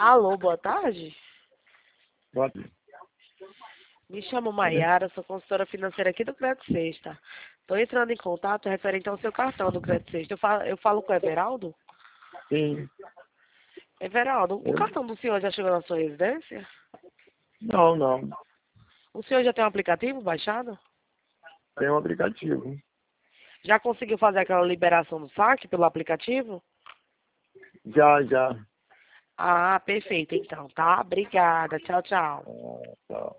Alô, boa tarde. Boa tarde. Me chamo Maiara, sou consultora financeira aqui do Crédito Sexta. Estou entrando em contato referente ao seu cartão do Crédito Sexta. Eu falo com o Everaldo? Sim. Everaldo, o Eu- cartão do senhor já chegou na sua residência? Não, não. O senhor já tem um aplicativo baixado? Tem um aplicativo. Já conseguiu fazer aquela liberação do saque pelo aplicativo? Já. Ah, perfeito então, tá? Obrigada. Tchau, tchau. Tá.